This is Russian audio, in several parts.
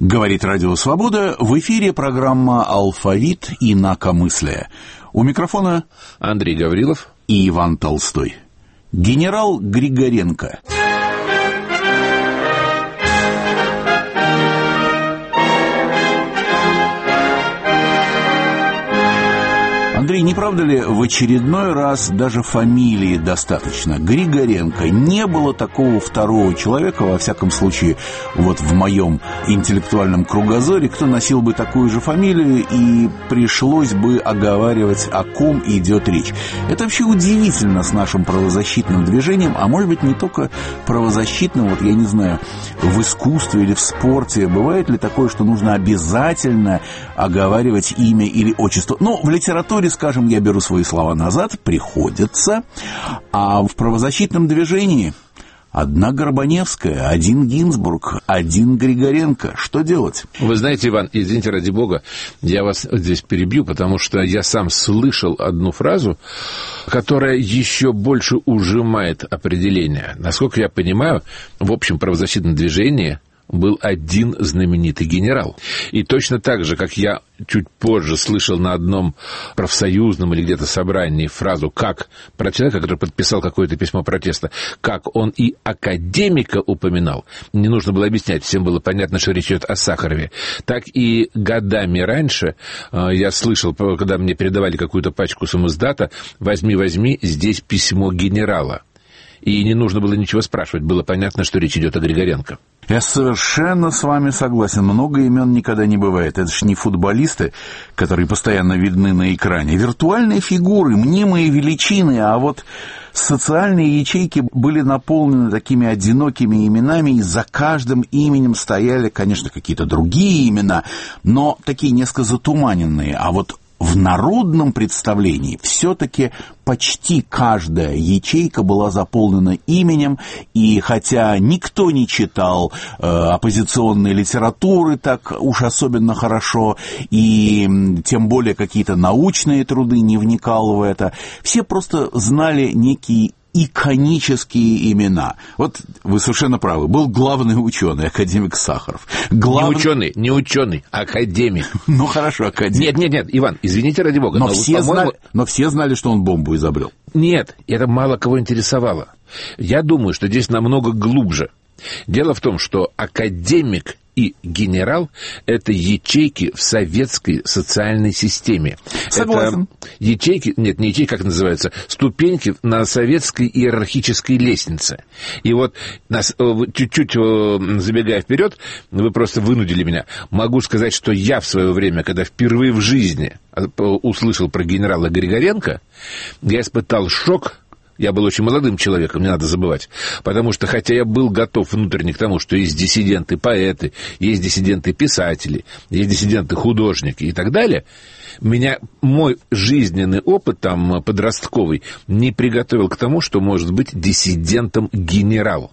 Говорит Радио Свобода, в эфире программа «Алфавит» инакомыслия. У микрофона Андрей Гаврилов и Иван Толстой. Генерал Григоренко. Андрей, не правда ли, в очередной раз даже фамилии достаточно? Григоренко. Не было такого второго человека, во всяком случае, вот в моем интеллектуальном кругозоре, кто носил бы такую же фамилию, и пришлось бы оговаривать, о ком идет речь. Это вообще удивительно с нашим правозащитным движением, а может быть не только правозащитным, вот я не знаю, в искусстве или в спорте. Бывает ли такое, что нужно обязательно оговаривать имя или отчество? Ну, в литературе, скажем, я беру свои слова назад, приходится, а в правозащитном движении одна Горбаневская, один Гинзбург, один Григоренко. Что делать? Вы знаете, Иван, извините, ради бога, я вас здесь перебью, потому что я сам слышал одну фразу, которая еще больше ужимает определение. Насколько я понимаю, в общем правозащитном движении был один знаменитый генерал. И точно так же, как я чуть позже слышал на одном профсоюзном или где-то собрании фразу как про человека, который подписал какое-то письмо протеста, как он и академика упоминал, не нужно было объяснять, всем было понятно, что речь идет о Сахарове, так и годами раньше я слышал, когда мне передавали какую-то пачку самиздата, возьми, здесь письмо генерала. И не нужно было ничего спрашивать, было понятно, что речь идет о Григоренко. Я совершенно с вами согласен. Много имен никогда не бывает. Это же не футболисты, которые постоянно видны на экране. Виртуальные фигуры, мнимые величины, а вот социальные ячейки были наполнены такими одинокими именами, и за каждым именем стояли, конечно, какие-то другие имена, но такие несколько затуманенные. А вот в народном представлении все-таки почти каждая ячейка была заполнена именем, и хотя никто не читал оппозиционной литературы так уж особенно хорошо, и тем более какие-то научные труды, не вникал в это, все просто знали некие иконические имена. Вот вы совершенно правы. Был главный ученый, академик Сахаров. Не ученый, академик. Ну, хорошо, академик. Нет, Иван, извините ради бога. Но все знали, что он бомбу изобрел. Нет, это мало кого интересовало. Я думаю, что здесь намного глубже. Дело в том, что академик и генерал – это ячейки в советской социальной системе. Согласен. Это ячейки, нет, не ячейки, как называется, ступеньки на советской иерархической лестнице. И вот, чуть-чуть забегая вперед, вы просто вынудили меня. Могу сказать, что я в свое время, когда впервые в жизни услышал про генерала Григоренко, я испытал шок. Я был очень молодым человеком, не надо забывать. Потому что, хотя я был готов внутренне к тому, что есть диссиденты-поэты, есть диссиденты-писатели, есть диссиденты-художники и так далее, меня мой жизненный опыт там подростковый не приготовил к тому, что может быть диссидентом-генерал.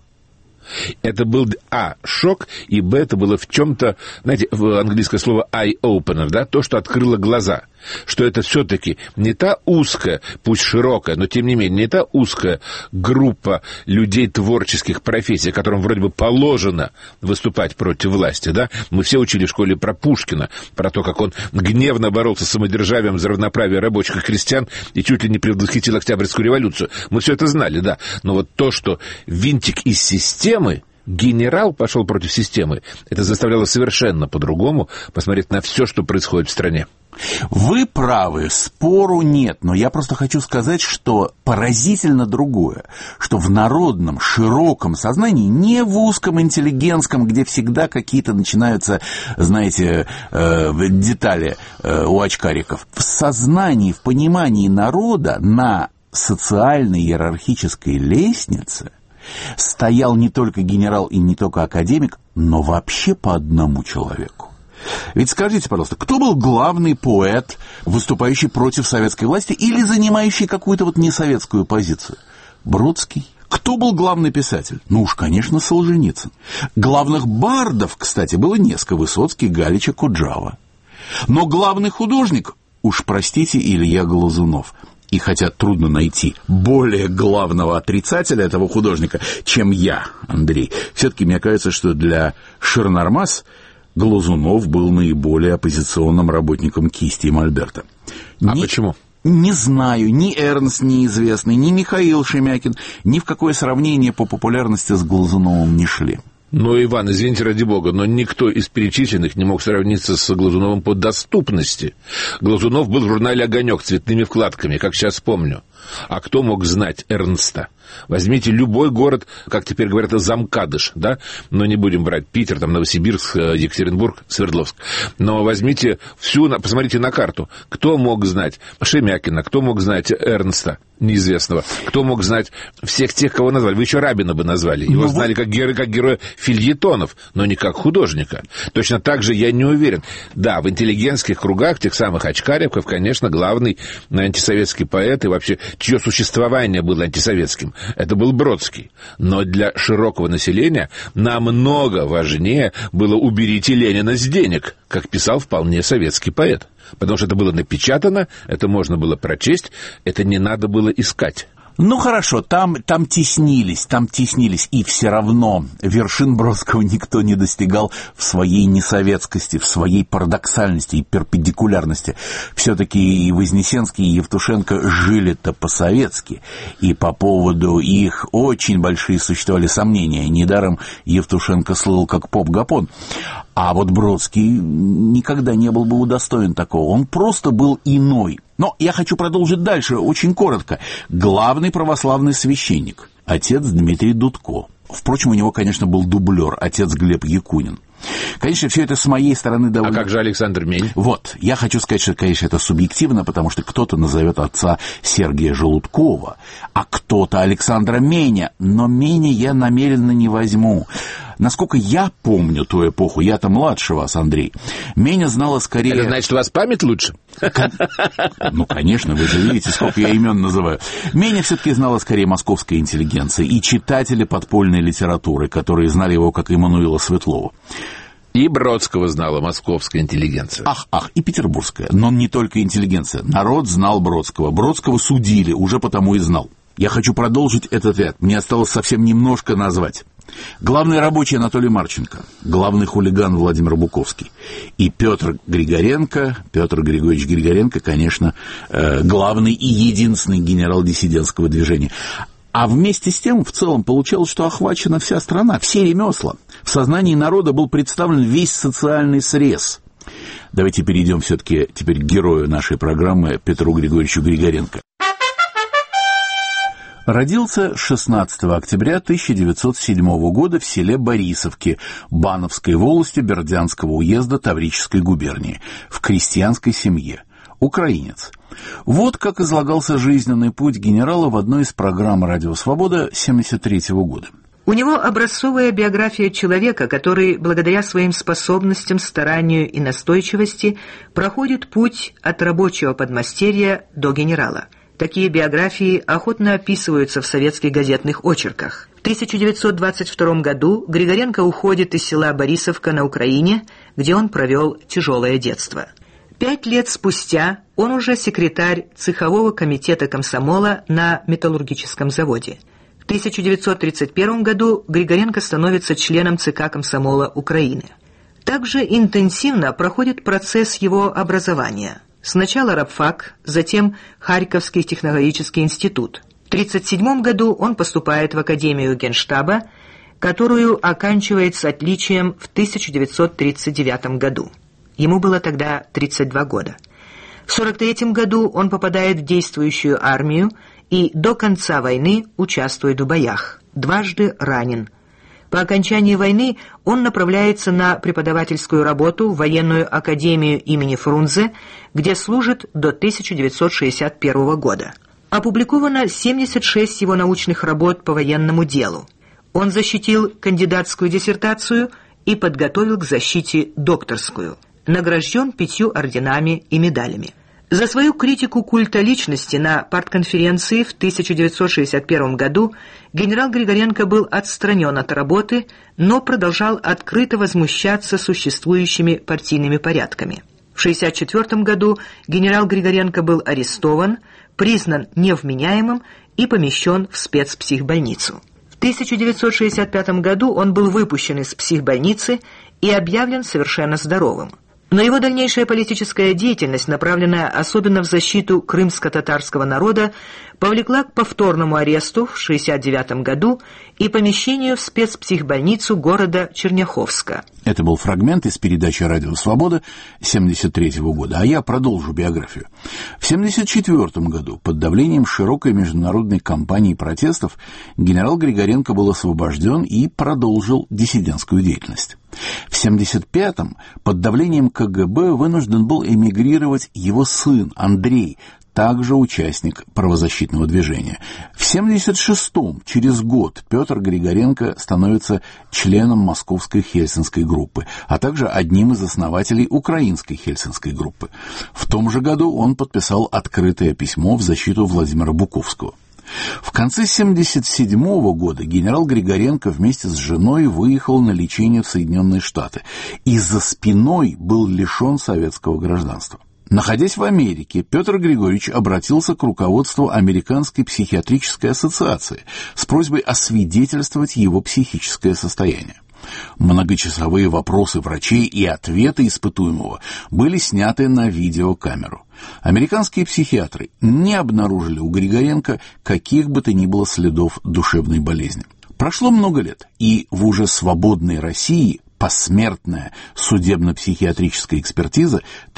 Это был, шок, и, это было в чем-то, знаете, английское слово eye-opener, да, то, что открыло глаза, что это все-таки не та узкая, пусть широкая, но тем не менее, не та узкая группа людей творческих профессий, которым вроде бы положено выступать против власти, да. Мы все учили в школе про Пушкина, про то, как он гневно боролся с самодержавием за равноправие рабочих и крестьян и чуть ли не предвосхитил Октябрьскую революцию. Мы все это знали, да. Но вот то, что винтик из системы, генерал пошел против системы, это заставляло совершенно по-другому посмотреть на все, что происходит в стране. Вы правы, спору нет, но я просто хочу сказать, что поразительно другое, что в народном, широком сознании, не в узком интеллигентском, где всегда какие-то начинаются, знаете, детали у очкариков, в сознании, в понимании народа на социальной иерархической лестнице стоял не только генерал и не только академик, но вообще по одному человеку. Ведь скажите, пожалуйста, кто был главный поэт, выступающий против советской власти или занимающий какую-то вот несоветскую позицию? Бродский. Кто был главный писатель? Ну уж, конечно, Солженицын. Главных бардов, кстати, было несколько: Высоцкий, Галич и Куджава. Но главный художник, уж простите, Илья Глазунов. И хотя трудно найти более главного отрицателя этого художника, чем я, Андрей, все-таки мне кажется, что для Ширнормаз Глазунов был наиболее оппозиционным работником кисти и мольберта. Почему? Не знаю, ни Эрнст неизвестный, ни Михаил Шемякин ни в какое сравнение по популярности с Глазуновым не шли. Ну, Иван, извините ради бога, но никто из перечисленных не мог сравниться с Глазуновым по доступности. Глазунов был в журнале «Огонек» цветными вкладками, как сейчас помню. А кто мог знать Эрнста? Возьмите любой город, как теперь говорят, замкадыш, да? Но не будем брать Питер, там, Новосибирск, Екатеринбург, Свердловск. Но возьмите посмотрите на карту. Кто мог знать Шемякина, кто мог знать Эрнста, неизвестного? Кто мог знать всех тех, кого назвали? Вы еще Рабина бы назвали. Его знали как героя фельетонов, но не как художника. Точно так же я не уверен. Да, в интеллигентских кругах, тех самых Очкаревков, конечно, главный антисоветский поэт и вообще, чье существование было антисоветским, это был Бродский. Но для широкого населения намного важнее было «уберите Ленина с денег», как писал вполне советский поэт. Потому что это было напечатано, это можно было прочесть, это не надо было искать. Ну, хорошо, там теснились, и все равно вершин Бродского никто не достигал в своей несоветскости, в своей парадоксальности и перпендикулярности. Все-таки и Вознесенский, и Евтушенко жили-то по-советски, и по поводу их очень большие существовали сомнения. Недаром Евтушенко слыл как поп-гапон. А вот Бродский никогда не был бы удостоен такого. Он просто был иной. Но я хочу продолжить дальше, очень коротко. Главный православный священник, отец Дмитрий Дудко. Впрочем, у него, конечно, был дублер, отец Глеб Якунин. Конечно, все это с моей стороны довольно... А как же Александр Мень? Вот, я хочу сказать, что, конечно, это субъективно, потому что кто-то назовет отца Сергия Желудкова, а кто-то Александра Меня, но Меня я намеренно не возьму. Насколько я помню ту эпоху, я-то младше вас, Андрей, Меня знала скорее... Это значит, у вас память лучше? Ну, конечно, вы же видите, сколько я имен называю. Меня все-таки знала скорее московская интеллигенция и читатели подпольной литературы, которые знали его как Иммануила Светлова. И Бродского знала московская интеллигенция. Ах, и петербургская. Но не только интеллигенция. Народ знал Бродского. Бродского судили, уже потому и знал. Я хочу продолжить этот ряд. Мне осталось совсем немножко назвать. Главный рабочий Анатолий Марченко, главный хулиган Владимир Буковский и Петр Григорьевич Григоренко, конечно, главный и единственный генерал диссидентского движения. А вместе с тем, в целом, получалось, что охвачена вся страна, все ремесла. В сознании народа был представлен весь социальный срез. Давайте перейдем все-таки теперь к герою нашей программы Петру Григорьевичу Григоренко. Родился 16 октября 1907 года в селе Борисовки Бановской волости Бердянского уезда Таврической губернии в крестьянской семье. Украинец. Вот как излагался жизненный путь генерала в одной из программ «Радио Свобода» 1973 года. У него образцовая биография человека, который, благодаря своим способностям, старанию и настойчивости, проходит путь от рабочего подмастерья до генерала. Такие биографии охотно описываются в советских газетных очерках. В 1922 году Григоренко уходит из села Борисовка на Украине, где он провел тяжелое детство. 5 лет спустя он уже секретарь цехового комитета комсомола на металлургическом заводе. В 1931 году Григоренко становится членом ЦК комсомола Украины. Также интенсивно проходит процесс его образования. Сначала рабфак, затем Харьковский технологический институт. В 1937 году он поступает в Академию Генштаба, которую оканчивает с отличием в 1939 году. Ему было тогда 32 года. В 1943 году он попадает в действующую армию и до конца войны участвует в боях. Дважды ранен. По окончании войны он направляется на преподавательскую работу в военную академию имени Фрунзе, где служит до 1961 года. Опубликовано 76 его научных работ по военному делу. Он защитил кандидатскую диссертацию и подготовил к защите докторскую. Награжден 5 орденами и медалями. За свою критику культа личности на партконференции в 1961 году генерал Григоренко был отстранен от работы, но продолжал открыто возмущаться существующими партийными порядками. В 1964 году генерал Григоренко был арестован, признан невменяемым и помещен в спецпсихбольницу. В 1965 году он был выпущен из психбольницы и объявлен совершенно здоровым. Но его дальнейшая политическая деятельность, направленная особенно в защиту крымско-татарского народа, повлекла к повторному аресту в 1969 году и помещению в спецпсихбольницу города Черняховска. Это был фрагмент из передачи «Радио Свобода» 1973 года, а я продолжу биографию. В 1974 году под давлением широкой международной кампании протестов генерал Григоренко был освобожден и продолжил диссидентскую деятельность. В 1975-м под давлением КГБ вынужден был эмигрировать его сын Андрей, также участник правозащитного движения. В 1976-м, через год, Петр Григоренко становится членом Московской Хельсинской группы, а также одним из основателей Украинской Хельсинской группы. В том же году он подписал открытое письмо в защиту Владимира Буковского. В конце 1977 года генерал Григоренко вместе с женой выехал на лечение в Соединенные Штаты и за спиной был лишен советского гражданства. Находясь в Америке, Петр Григорьевич обратился к руководству Американской психиатрической ассоциации с просьбой освидетельствовать его психическое состояние. Многочасовые вопросы врачей и ответы испытуемого были сняты на видеокамеру. Американские психиатры не обнаружили у Григоренко каких бы то ни было следов душевной болезни. Прошло много лет, и в уже свободной России посмертная судебно-психиатрическая экспертиза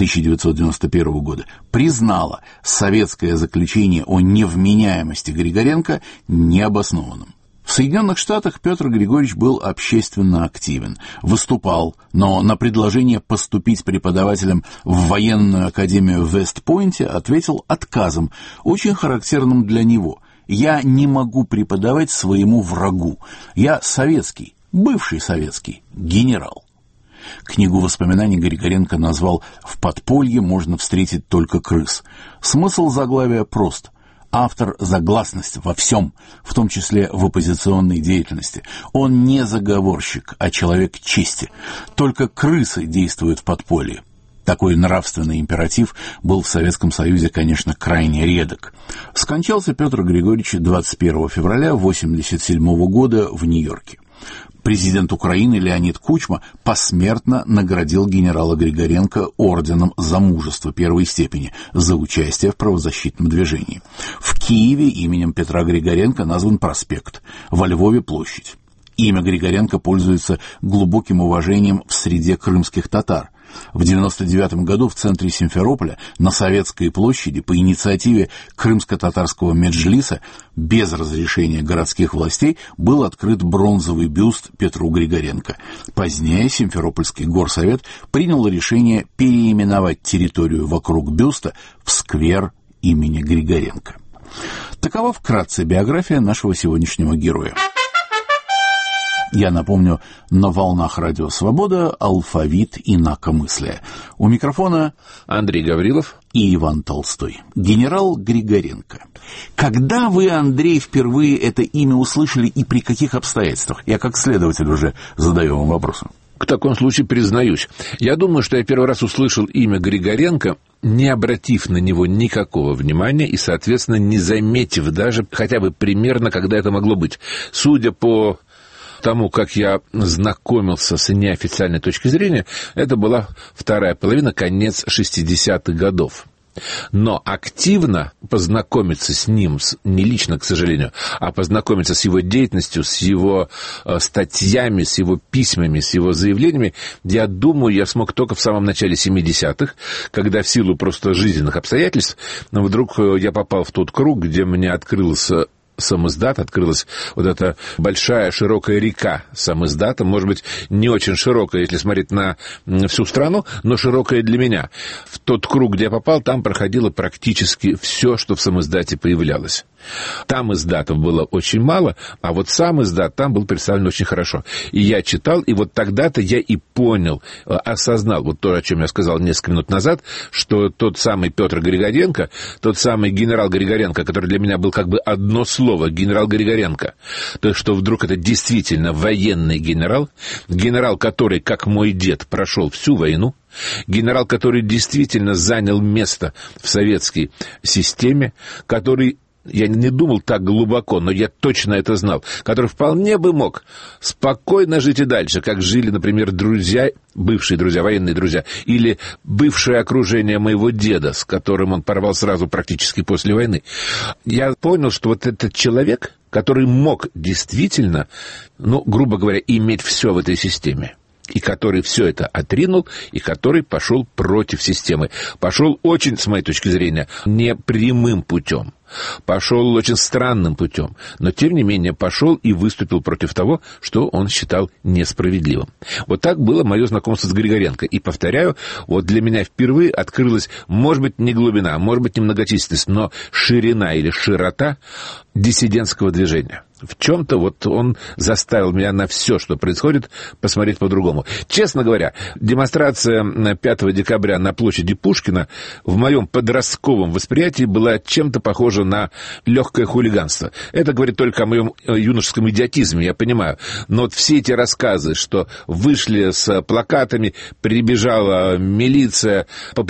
1991 года признала советское заключение о невменяемости Григоренко необоснованным. В Соединенных Штатах Петр Григорьевич был общественно активен, выступал, но на предложение поступить преподавателем в военную академию в Вест-Пойнте ответил отказом, очень характерным для него. «Я не могу преподавать своему врагу. Я советский, бывший советский генерал». Книгу воспоминаний Григоренко назвал «В подполье можно встретить только крыс». Смысл заглавия прост. Автор за гласность во всем, в том числе в оппозиционной деятельности. Он не заговорщик, а человек чести. Только крысы действуют в подполье. Такой нравственный императив был в Советском Союзе, конечно, крайне редок. Скончался Петр Григорьевич 21 февраля 1987 года в Нью-Йорке. Президент Украины Леонид Кучма посмертно наградил генерала Григоренко орденом за мужество первой степени за участие в правозащитном движении. В Киеве именем Петра Григоренко назван проспект, во Львове площадь. Имя Григоренко пользуется глубоким уважением в среде крымских татар. В 1999 году в центре Симферополя на Советской площади по инициативе крымско-татарского меджлиса без разрешения городских властей был открыт бронзовый бюст Петру Григоренко. Позднее Симферопольский горсовет принял решение переименовать территорию вокруг бюста в сквер имени Григоренко. Такова вкратце биография нашего сегодняшнего героя. Я напомню, на волнах «Радио Свобода» алфавит инакомыслия. У микрофона Андрей Гаврилов и Иван Толстой. Генерал Григоренко. Когда вы, Андрей, впервые это имя услышали и при каких обстоятельствах? Я как следователь уже задаю вам вопросы. В таком случае признаюсь. Я думаю, что я первый раз услышал имя Григоренко, не обратив на него никакого внимания и, соответственно, не заметив даже хотя бы примерно, когда это могло быть. Судя по тому, как я знакомился с неофициальной точки зрения, это была вторая половина, конец 60-х годов. Но активно познакомиться с ним, не лично, к сожалению, а познакомиться с его деятельностью, с его статьями, с его письмами, с его заявлениями, я думаю, я смог только в самом начале 70-х, когда в силу просто жизненных обстоятельств вдруг я попал в тот круг, где мне открылся самиздат, открылась вот эта большая широкая река самиздата, может быть, не очень широкая, если смотреть на всю страну, но широкая для меня. В тот круг, где я попал, там проходило практически все, что в самиздате появлялось. Там издатов было очень мало, а вот сам издат там был представлен очень хорошо. И я читал, и вот тогда-то я и понял, осознал, вот то, о чем я сказал несколько минут назад, что тот самый Петр Григоренко, тот самый генерал Григоренко, который для меня был как бы одно слово, генерал Григоренко, то есть что вдруг это действительно военный генерал, генерал, который, как мой дед, прошел всю войну, генерал, который действительно занял место в советской системе, который я не думал так глубоко, но я точно это знал, который вполне бы мог спокойно жить и дальше, как жили, например, друзья, бывшие друзья, военные друзья, или бывшее окружение моего деда, с которым он порвал сразу практически после войны. Я понял, что вот этот человек, который мог действительно, грубо говоря, иметь все в этой системе, и который все это отринул, и который пошел против системы. Пошел очень, с моей точки зрения, не прямым путем. Пошел очень странным путем, но, тем не менее, пошел и выступил против того, что он считал несправедливым. Вот так было мое знакомство с Григоренко. И, повторяю, вот для меня впервые открылась, может быть, не глубина, может быть, не многочисленность, но ширина или широта диссидентского движения. В чем-то вот он заставил меня на все, что происходит, посмотреть по-другому. Честно говоря, демонстрация 5 декабря на площади Пушкина в моем подростковом восприятии была чем-то похожа на легкое хулиганство. Это говорит только о моем юношеском идиотизме, я понимаю. Но вот все эти рассказы, что вышли с плакатами, прибежала милиция,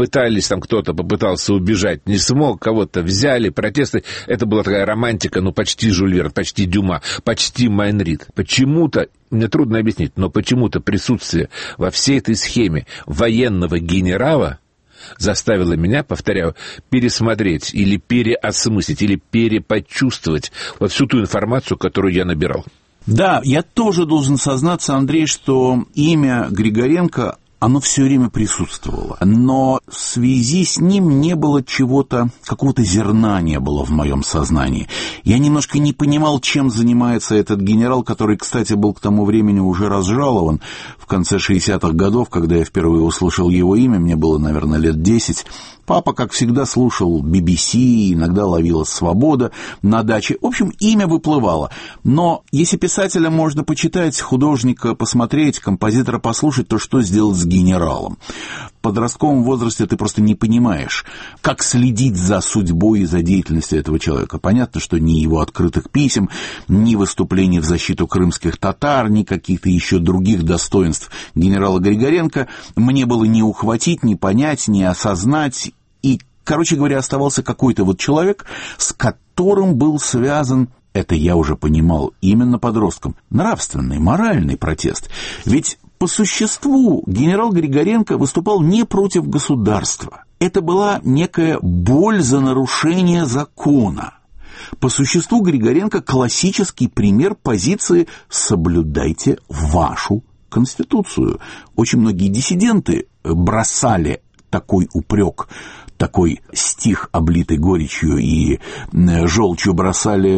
кто-то попытался убежать, не смог, кого-то взяли, протесты. Это была такая романтика, почти Жюль Верн, почти Дюма, почти Майн Рид. Почему-то, мне трудно объяснить, но почему-то присутствие во всей этой схеме военного генерала заставило меня, повторяю, пересмотреть или переосмыслить, или перепочувствовать вот всю ту информацию, которую я набирал. Да, я тоже должен сознаться, Андрей, что имя Григоренко, оно все время присутствовало. Но в связи с ним не было чего-то, какого-то зерна не было в моем сознании. Я немножко не понимал, чем занимается этот генерал, который, кстати, был к тому времени уже разжалован. В конце 60-х годов, когда я впервые услышал его имя, мне было, наверное, лет 10, папа, как всегда, слушал BBC, иногда ловила «Свобода» на даче. В общем, имя выплывало. Но если писателя можно почитать, художника посмотреть, композитора послушать, то что сделать с генералом? В подростковом возрасте ты просто не понимаешь, как следить за судьбой и за деятельностью этого человека. Понятно, что ни его открытых писем, ни выступлений в защиту крымских татар, ни каких-то еще других достоинств генерала Григоренко мне было не ухватить, не понять, не осознать. И, короче говоря, оставался какой-то вот человек, с которым был связан, это я уже понимал, именно подростком, нравственный, моральный протест. Ведь по существу генерал Григоренко выступал не против государства. Это была некая боль за нарушение закона. По существу Григоренко классический пример позиции «соблюдайте вашу Конституцию». Очень многие диссиденты бросали такой упрек, такой стих, облитый горечью и желчью, бросали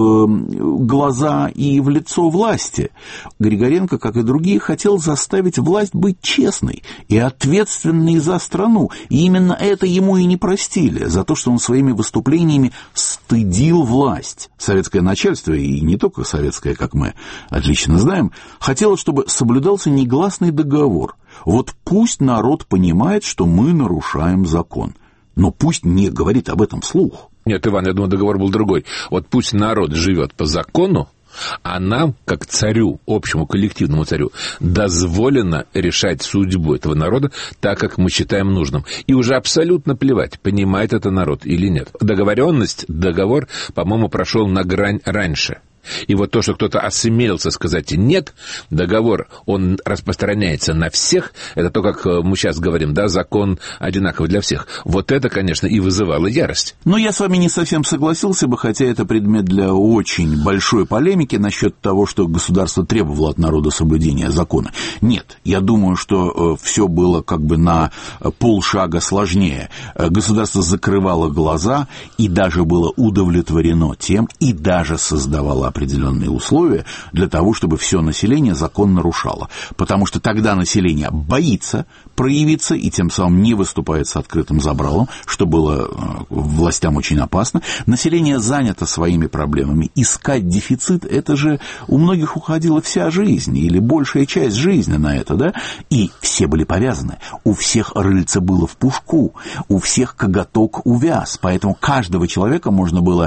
в глаза и в лицо власти. Григоренко, как и другие, хотел заставить власть быть честной и ответственной за страну. И именно это ему и не простили, за то, что он своими выступлениями стыдил власть. Советское начальство, и не только советское, как мы отлично знаем, хотело, чтобы соблюдался негласный договор. Вот пусть народ понимает, что мы нарушаем закон. Но пусть не говорит об этом вслух. Нет, Иван, я думаю, договор был другой. Вот пусть народ живет по закону, а нам, как царю, общему коллективному царю, дозволено решать судьбу этого народа так, как мы считаем нужным. И уже абсолютно плевать, понимает это народ или нет. Договоренность, договор, по-моему, прошел на грань раньше. И вот то, что кто-то осмелился сказать «нет», договор, он распространяется на всех, это то, как мы сейчас говорим, да, закон одинаковый для всех. Вот это, конечно, и вызывало ярость. Но я с вами не совсем согласился бы, хотя это предмет для очень большой полемики насчет того, что государство требовало от народа соблюдения закона. Нет, я думаю, что все было как бы на полшага сложнее. Государство закрывало глаза и даже было удовлетворено тем, и даже создавало определенные условия для того, чтобы все население закон нарушало. Потому что тогда население боится проявиться и тем самым не выступает с открытым забралом, что было властям очень опасно. Население занято своими проблемами. Искать дефицит, это же у многих уходила вся жизнь или большая часть жизни на это, да? И все были повязаны. У всех рыльце было в пушку, у всех коготок увяз. Поэтому каждого человека можно было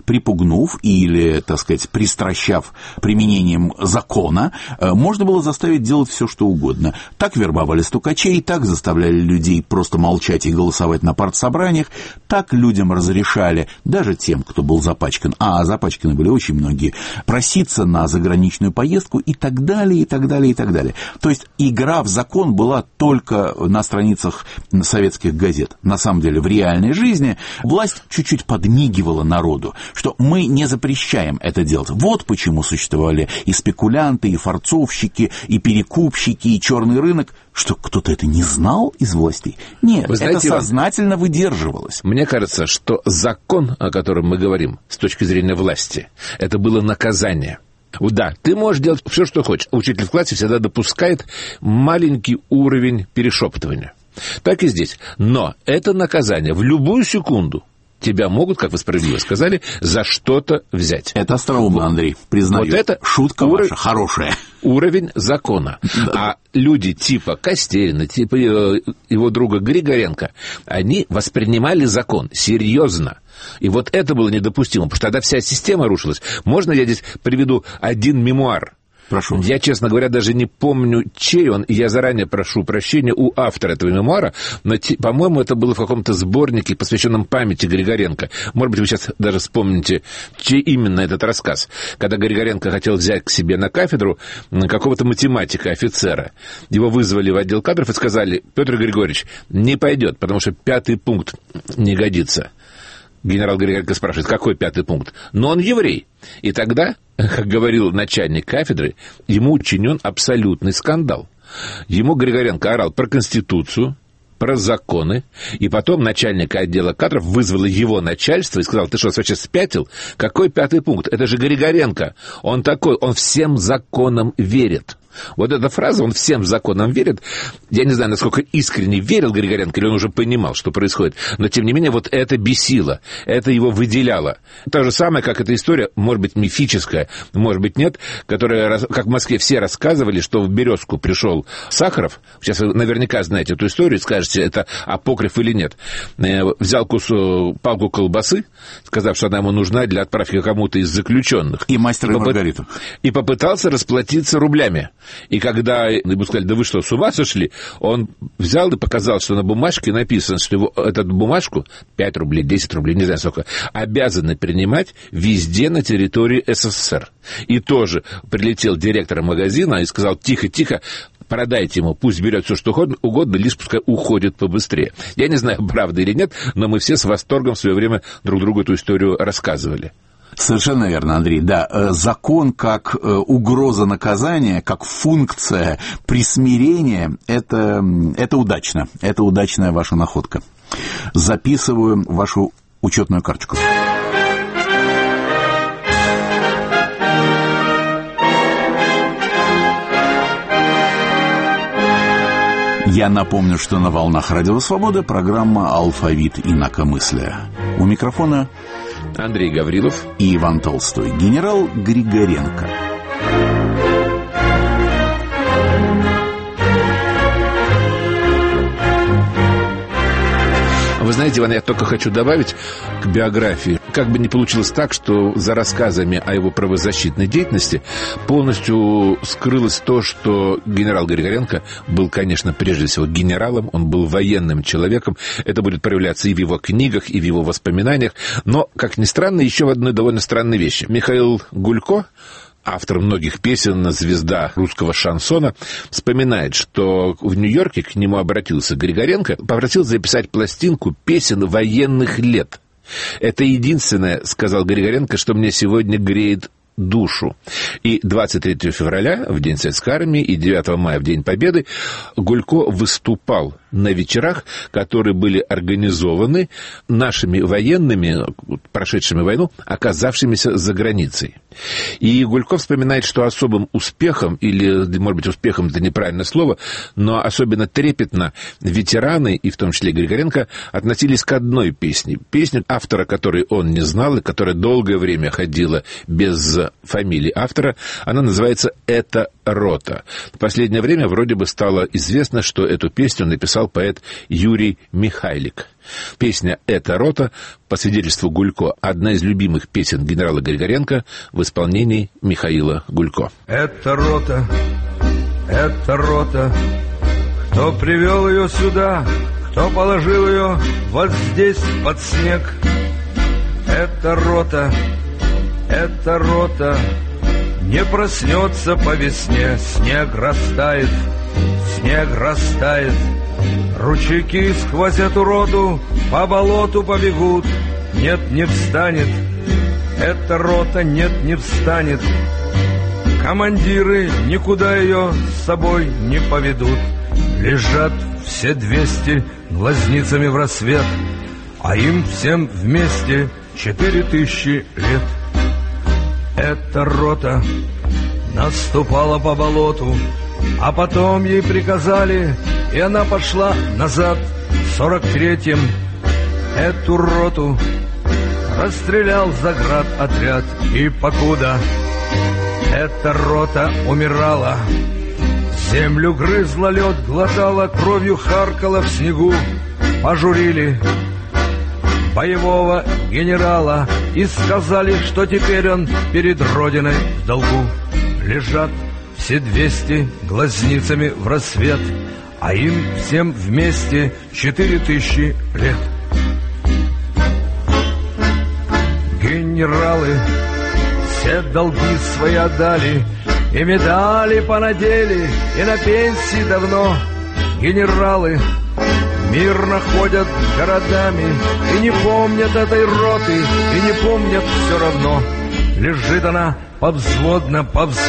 припугнув или, так сказать, пристращав применением закона, можно было заставить делать все, что угодно. Так вербовали стукачей, так заставляли людей просто молчать и голосовать на партсобраниях, так людям разрешали, даже тем, кто был запачкан, а запачканы были очень многие, проситься на заграничную поездку и так далее, и так далее, и так далее. То есть игра в закон была только на страницах советских газет. На самом деле, в реальной жизни власть чуть-чуть подмигивала народу, что мы не запрещаем это делать. Вот почему существовали и спекулянты, и форцовщики, и перекупщики, и черный рынок. Что, кто-то это не знал из властей? Нет, вы знаете, это сознательно выдерживалось. Мне кажется, что закон, о котором мы говорим, с точки зрения власти, это было наказание. Да, ты можешь делать все, что хочешь. Учитель в классе всегда допускает маленький уровень перешептывания. Так и здесь. Но это наказание. В любую секунду тебя могут, как вы справедливо сказали, за что-то взять. Это остроумно, Андрей, признаю. Вот это шутка ваша хорошая. Уровень закона. Да. А люди типа Костерина, типа его друга Григоренко, они воспринимали закон серьезно. И вот это было недопустимо, потому что тогда вся система рушилась. Можно я здесь приведу один мемуар? Прошу. Я, честно говоря, даже не помню, чей он, и я заранее прошу прощения у автора этого мемуара, но, по-моему, это было в каком-то сборнике, посвященном памяти Григоренко. Может быть, вы сейчас даже вспомните, чей именно этот рассказ. Когда Григоренко хотел взять к себе на кафедру какого-то математика-офицера, его вызвали в отдел кадров и сказали: Петр Григорьевич, не пойдет, потому что 5-й пункт не годится. Генерал Григоренко спрашивает, какой 5-й пункт? Но он еврей. И тогда, как говорил начальник кафедры, ему учинен абсолютный скандал. Ему Григоренко орал про Конституцию, про законы, и потом начальник отдела кадров вызвал его начальство и сказал: ты что, вообще спятил? Какой 5-й пункт? Это же Григоренко. Он такой, он всем законам верит. Вот эта фраза, он всем законам верит. Я не знаю, насколько искренне верил Григоренко, или он уже понимал, что происходит. Но, тем не менее, вот это бесило, это его выделяло. То же самое, как эта история, может быть, мифическая, может быть, нет, которая, как в Москве все рассказывали, что в «Березку» пришел Сахаров. Сейчас вы наверняка знаете эту историю и скажете, это апокриф или нет. Взял палку колбасы, сказав, что она ему нужна для отправки кому-то из заключенных. И «Мастер и Маргариту». И попытался расплатиться рублями. И когда ему сказали: да вы что, с ума сошли? Он взял и показал, что на бумажке написано, что его, эту бумажку, 5 рублей, 10 рублей, не знаю сколько, обязаны принимать везде на территории СССР. И тоже прилетел директор магазина и сказал: тихо, продайте ему, пусть берет все, что угодно, лишь пускай уходит побыстрее. Я не знаю, правда или нет, но мы все с восторгом в свое время друг другу эту историю рассказывали. Совершенно верно, Андрей. Да, закон как угроза наказания, как функция присмирения, это удачно. Это удачная ваша находка. Записываю вашу учетную карточку. Я напомню, что на волнах Радио Свобода программа «Алфавит инакомыслия». У микрофона Андрей Гаврилов и Иван Толстой. Генерал Григоренко. Вы знаете, Иван, я только хочу добавить к биографии. Как бы ни получилось так, что за рассказами о его правозащитной деятельности полностью скрылось то, что генерал Григоренко был, конечно, прежде всего генералом, он был военным человеком. Это будет проявляться и в его книгах, и в его воспоминаниях. Но, как ни странно, еще в одной довольно странной вещи. Михаил Гулько, автор многих песен, звезда русского шансона, вспоминает, что в Нью-Йорке к нему обратился Григоренко, попросил записать пластинку песен военных лет. «Это единственное, — сказал Григоренко, — что мне сегодня греет душу». И 23 февраля, в День Советской Армии, и 9 мая, в День Победы, Гулько выступал на вечерах, которые были организованы нашими военными, прошедшими войну, оказавшимися за границей. И Гулько вспоминает, что особым успехом, или, может быть, успехом — это неправильное слово, но особенно трепетно ветераны, и в том числе Григоренко, относились к одной песне. Песне, автора которой он не знал, и которая долгое время ходила без фамилии автора. Она называется «Это рота». В последнее время вроде бы стало известно, что эту песню написал поэт Юрий Михайлик. Песня «Эта рота», по свидетельству Гулько, одна из любимых песен генерала Григоренко в исполнении Михаила Гулько. «Эта рота, кто привел ее сюда, кто положил ее вот здесь под снег. Эта рота не проснется по весне. Снег растает, ручейки сквозь эту роту по болоту побегут. Нет, не встанет, эта рота нет, не встанет. Командиры никуда ее с собой не поведут. Лежат все 200 глазницами в рассвет, а им всем вместе 4000 лет. Эта рота наступала по болоту, а потом ей приказали, и она пошла назад. В 43-м эту роту расстрелял заградотряд. И покуда эта рота умирала, землю грызла, лед глотала, кровью харкала в снегу, пожурили боевого генерала и сказали, что теперь он перед Родиной в долгу. Лежат все 200 глазницами в рассвет, а им всем вместе 4000 лет. Генералы все долги свои отдали, и медали понадели, и на пенсии давно. Генералы мирно ходят городами и не помнят этой роты, и не помнят все равно. Лежит она повзводно,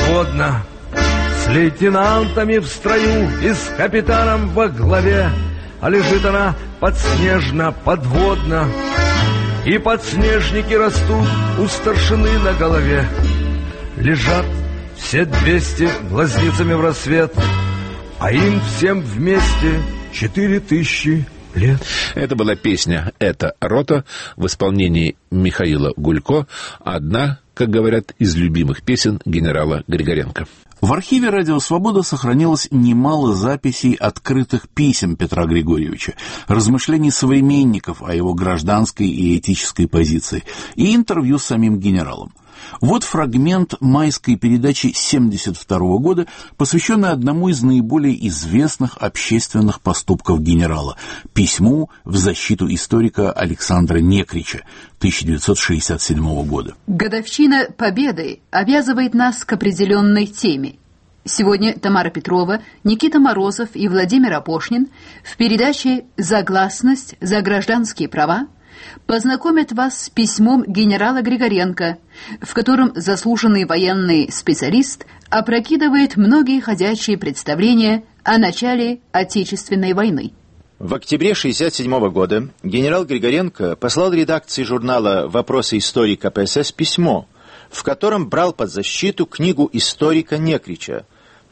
с лейтенантами в строю и с капитаном во главе. А лежит она подснежно, подводно, и подснежники растут у старшины на голове. Лежат все 200 глазницами в рассвет, а им всем вместе 4000 лет. Это была песня «Эта рота» в исполнении Михаила Гулько, одна, как говорят, из любимых песен генерала Григоренко. В архиве «Радио Свобода» сохранилось немало записей открытых писем Петра Григорьевича, размышлений современников о его гражданской и этической позиции и интервью с самим генералом. Вот фрагмент майской передачи 1972 года, посвященный одному из наиболее известных общественных поступков генерала – письму в защиту историка Александра Некрича 1967 года. Годовщина Победы обязывает нас к определенной теме. Сегодня Тамара Петрова, Никита Морозов и Владимир Апошнин в передаче «За гласность, за гражданские права» познакомят вас с письмом генерала Григоренко, в котором заслуженный военный специалист опрокидывает многие ходячие представления о начале Отечественной войны. В октябре 1967 года генерал Григоренко послал редакции журнала «Вопросы истории КПСС» письмо, в котором брал под защиту книгу историка Некрича,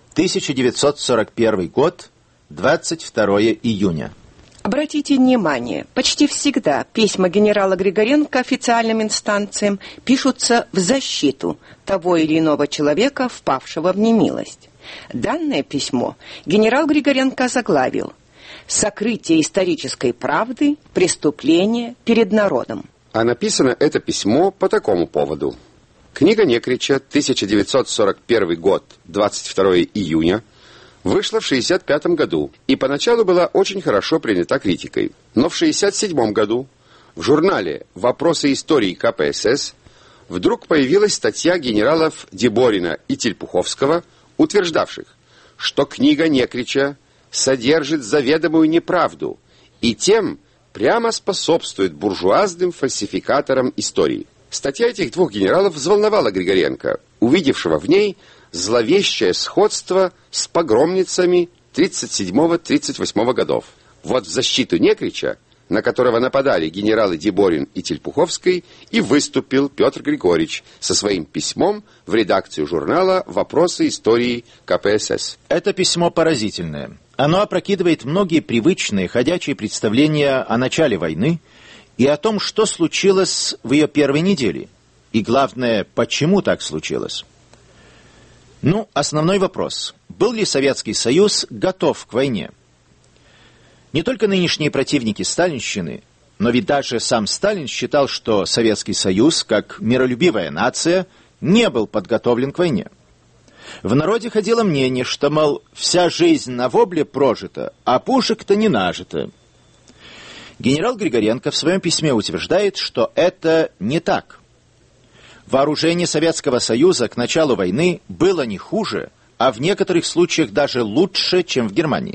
1941 год, 22 июня. Обратите внимание, почти всегда письма генерала Григоренко официальным инстанциям пишутся в защиту того или иного человека, впавшего в немилость. Данное письмо генерал Григоренко озаглавил «Сокрытие исторической правды, преступление перед народом». А написано это письмо по такому поводу. Книга Некрича, 1941 год, 22 июня, вышла в 1965 году и поначалу была очень хорошо принята критикой. Но в 1967 году в журнале «Вопросы истории КПСС» вдруг появилась статья генералов Деборина и Тельпуховского, утверждавших, что книга Некрича содержит заведомую неправду и тем прямо способствует буржуазным фальсификаторам истории. Статья этих двух генералов взволновала Григоренко, увидевшего в ней зловещее сходство с погромницами 1937-1938 годов. Вот в защиту Некрича, на которого нападали генералы Деборин и Тельпуховский, и выступил Петр Григорьевич со своим письмом в редакцию журнала «Вопросы истории КПСС». Это письмо поразительное. Оно опрокидывает многие привычные ходячие представления о начале войны и о том, что случилось в ее первой неделе. И главное, почему так случилось. Основной вопрос. Был ли Советский Союз готов к войне? Не только нынешние противники сталинщины, но ведь даже сам Сталин считал, что Советский Союз, как миролюбивая нация, не был подготовлен к войне. В народе ходило мнение, что, мол, вся жизнь на вобле прожита, а пушек-то не нажито. Генерал Григоренко в своем письме утверждает, что это не так. Вооружение Советского Союза к началу войны было не хуже, а в некоторых случаях даже лучше, чем в Германии.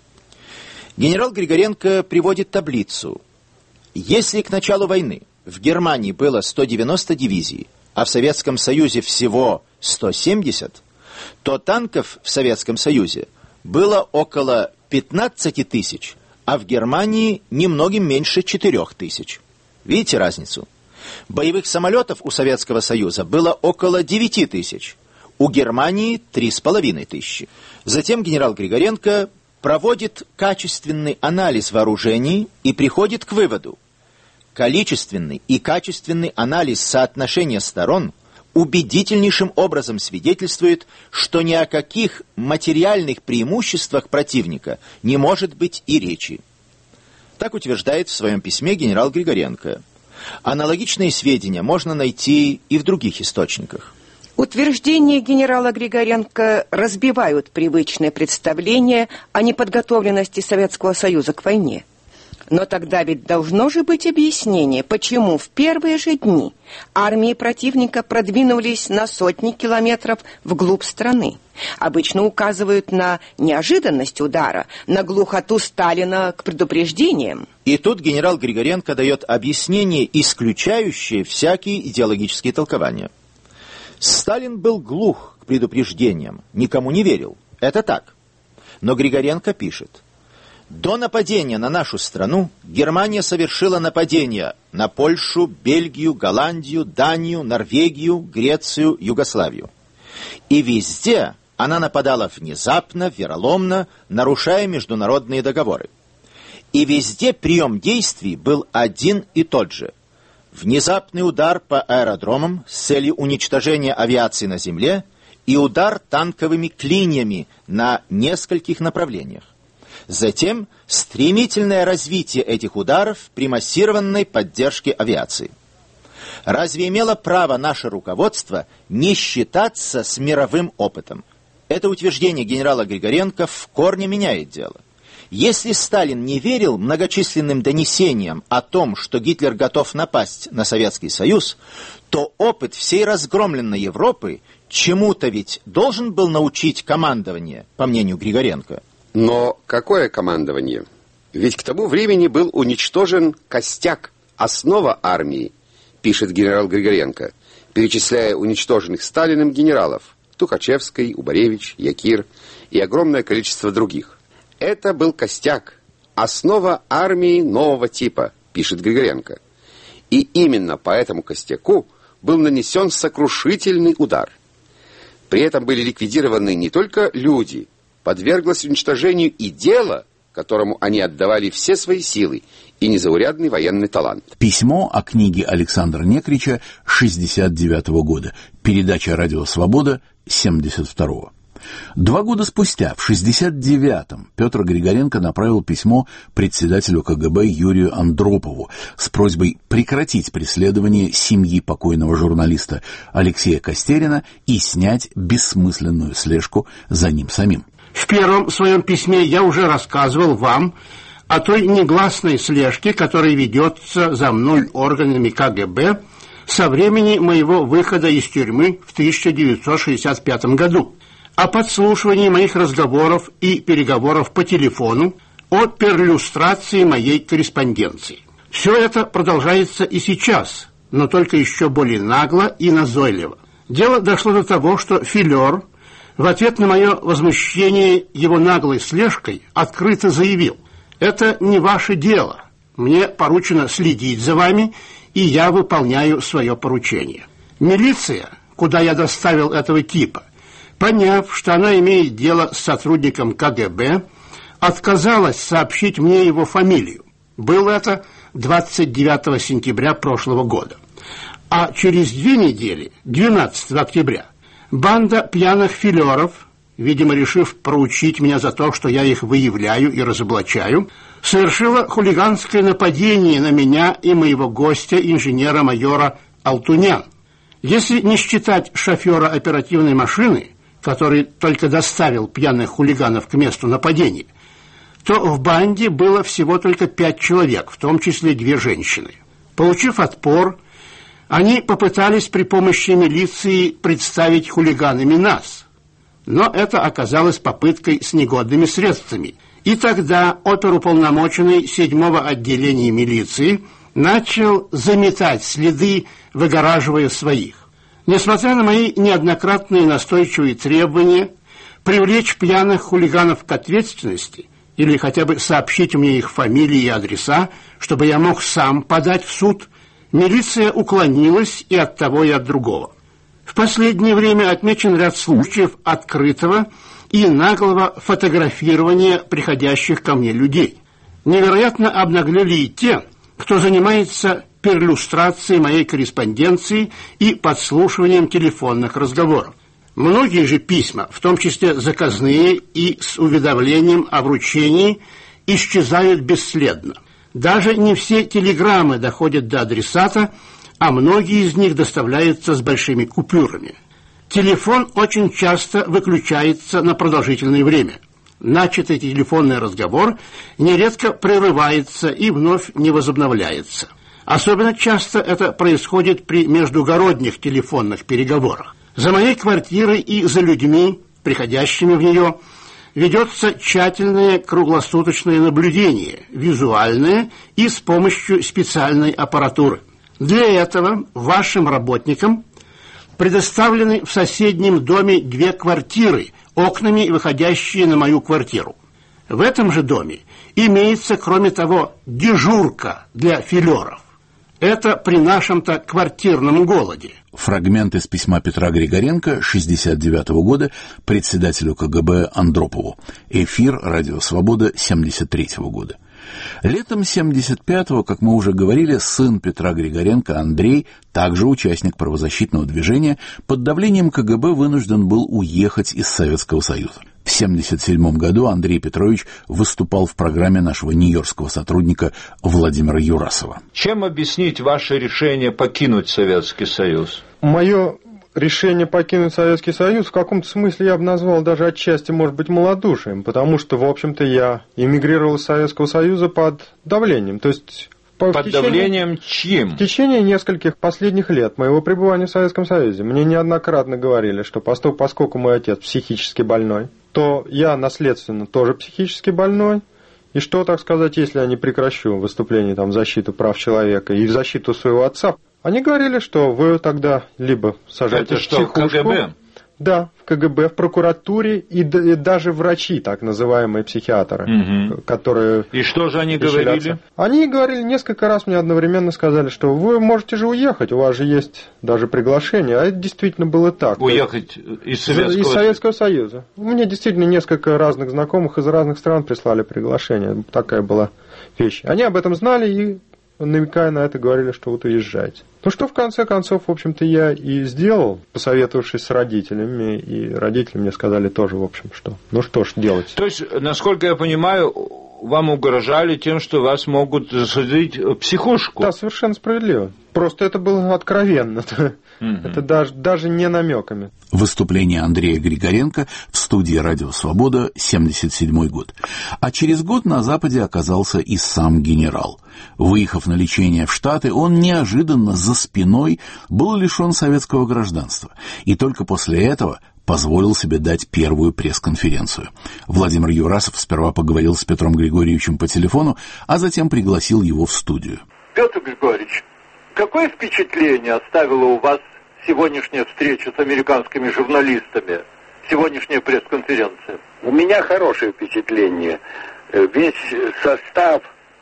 Генерал Григоренко приводит таблицу. Если к началу войны в Германии было 190 дивизий, а в Советском Союзе всего 170, то танков в Советском Союзе было около 15 тысяч, а в Германии немногим меньше 4 тысяч. Видите разницу? Боевых самолетов у Советского Союза было около 9 тысяч, у Германии 3,5 тысячи. Затем генерал Григоренко проводит качественный анализ вооружений и приходит к выводу. Количественный и качественный анализ соотношения сторон убедительнейшим образом свидетельствует, что ни о каких материальных преимуществах противника не может быть и речи. Так утверждает в своем письме генерал Григоренко. Аналогичные сведения можно найти и в других источниках. Утверждения генерала Григоренко разбивают привычное представление о неподготовленности Советского Союза к войне. Но тогда ведь должно же быть объяснение, почему в первые же дни армии противника продвинулись на сотни километров вглубь страны. Обычно указывают на неожиданность удара, на глухоту Сталина к предупреждениям. И тут генерал Григоренко дает объяснение, исключающее всякие идеологические толкования. Сталин был глух к предупреждениям, никому не верил. Это так. Но Григоренко пишет. До нападения на нашу страну Германия совершила нападения на Польшу, Бельгию, Голландию, Данию, Норвегию, Грецию, Югославию. И везде она нападала внезапно, вероломно, нарушая международные договоры. И везде прием действий был один и тот же. Внезапный удар по аэродромам с целью уничтожения авиации на земле и удар танковыми клиньями на нескольких направлениях. Затем стремительное развитие этих ударов при массированной поддержке авиации. Разве имело право наше руководство не считаться с мировым опытом? Это утверждение генерала Григоренко в корне меняет дело. Если Сталин не верил многочисленным донесениям о том, что Гитлер готов напасть на Советский Союз, то опыт всей разгромленной Европы чему-то ведь должен был научить командование, по мнению Григоренко. Но какое командование? Ведь к тому времени был уничтожен костяк, основа армии, пишет генерал Григоренко, перечисляя уничтоженных Сталиным генералов Тухачевский, Убаревич, Якир и огромное количество других. Это был костяк, основа армии нового типа, пишет Григоренко. И именно по этому костяку был нанесен сокрушительный удар. При этом были ликвидированы не только люди, подверглось уничтожению и дело, которому они отдавали все свои силы, и незаурядный военный талант. Письмо о книге Александра Некрича 1969 года. Передача «Радио Свобода» 1972. 2 года спустя, в 1969-м, Петр Григоренко направил письмо председателю КГБ Юрию Андропову с просьбой прекратить преследование семьи покойного журналиста Алексея Костерина и снять бессмысленную слежку за ним самим. В первом своем письме я уже рассказывал вам о той негласной слежке, которая ведется за мной органами КГБ со времени моего выхода из тюрьмы в 1965 году, о подслушивании моих разговоров и переговоров по телефону, о перлюстрации моей корреспонденции. Все это продолжается и сейчас, но только еще более нагло и назойливо. Дело дошло до того, что филер в ответ на мое возмущение его наглой слежкой открыто заявил: «Это не ваше дело. Мне поручено следить за вами, и я выполняю свое поручение». Милиция, куда я доставил этого типа, поняв, что она имеет дело с сотрудником КГБ, отказалась сообщить мне его фамилию. Было это 29 сентября прошлого года. А через 2 недели, 12 октября, Банда пьяных филеров, видимо, решив проучить меня за то, что я их выявляю и разоблачаю, совершила хулиганское нападение на меня и моего гостя, инженера-майора Алтунян. Если не считать шофера оперативной машины, который только доставил пьяных хулиганов к месту нападения, то в банде было всего только 5 человек, в том числе 2 женщины. Получив отпор, они попытались при помощи милиции представить хулиганами нас. Но это оказалось попыткой с негодными средствами. И тогда оперуполномоченный 7-го отделения милиции начал заметать следы, выгораживая своих. Несмотря на мои неоднократные настойчивые требования привлечь пьяных хулиганов к ответственности или хотя бы сообщить мне их фамилии и адреса, чтобы я мог сам подать в суд, милиция уклонилась и от того, и от другого. В последнее время отмечен ряд случаев открытого и наглого фотографирования приходящих ко мне людей. Невероятно обнаглели и те, кто занимается перлюстрацией моей корреспонденции и подслушиванием телефонных разговоров. Многие же письма, в том числе заказные и с уведомлением о вручении, исчезают бесследно. Даже не все телеграммы доходят до адресата, а многие из них доставляются с большими купюрами. Телефон очень часто выключается на продолжительное время. Начатый телефонный разговор нередко прерывается и вновь не возобновляется. Особенно часто это происходит при междугородних телефонных переговорах. За моей квартирой и за людьми, приходящими в нее, ведется тщательное круглосуточное наблюдение, визуальное и с помощью специальной аппаратуры. Для этого вашим работникам предоставлены в соседнем доме 2 квартиры, окнами, выходящие на мою квартиру. В этом же доме имеется, кроме того, дежурка для филеров. Это при нашем-то квартирном голоде. Фрагмент из письма Петра Григоренко 1969 года председателю КГБ Андропову. Эфир «Радио Свобода» 1973 года. Летом 1975-го, как мы уже говорили, сын Петра Григоренко, Андрей, также участник правозащитного движения, под давлением КГБ вынужден был уехать из Советского Союза. В 1977 году Андрей Петрович выступал в программе нашего нью-йоркского сотрудника Владимира Юрасова. Чем объяснить ваше решение покинуть Советский Союз? Мое решение покинуть Советский Союз в каком-то смысле я бы назвал даже отчасти, может быть, малодушием, потому что, в общем-то, я эмигрировал из Советского Союза под давлением, то есть... Под давлением чьим? В течение нескольких последних лет моего пребывания в Советском Союзе мне неоднократно говорили, что поскольку мой отец психически больной, то я наследственно тоже психически больной, и что, так сказать, если я не прекращу выступление в защиту прав человека и в защиту своего отца, они говорили, что вы тогда либо сажаетесь в психушку... Это что, КГБ? Да, в КГБ, в прокуратуре и даже врачи, так называемые психиатры, которые... И что же они говорили? Они говорили, несколько раз мне одновременно сказали, что вы можете же уехать, у вас же есть даже приглашение, а это действительно было так. Уехать из Советского Союза. Мне действительно несколько разных знакомых из разных стран прислали приглашение, такая была вещь. Они об этом знали и, намекая на это, говорили, что вот уезжайте. Ну что, в конце концов, в общем-то, я и сделал, посоветовавшись с родителями, и родители мне сказали тоже, в общем, что ну что ж делать. То есть, насколько я понимаю, вам угрожали тем, что вас могут засадить в психушку? Да, совершенно справедливо. Просто это было откровенно. Это даже не намеками. Выступление Андрея Григоренко в студии «Радио Свобода», 1977 год. А через год на Западе оказался и сам генерал. Выехав на лечение в Штаты, он неожиданно за спиной был лишен советского гражданства. И только после этого позволил себе дать первую пресс-конференцию. Владимир Юрасов сперва поговорил с Петром Григорьевичем по телефону, а затем пригласил его в студию. Петр Григорьевич, какое впечатление оставила у вас сегодняшняя встреча с американскими журналистами, сегодняшняя пресс-конференция? У меня хорошее впечатление. Весь состав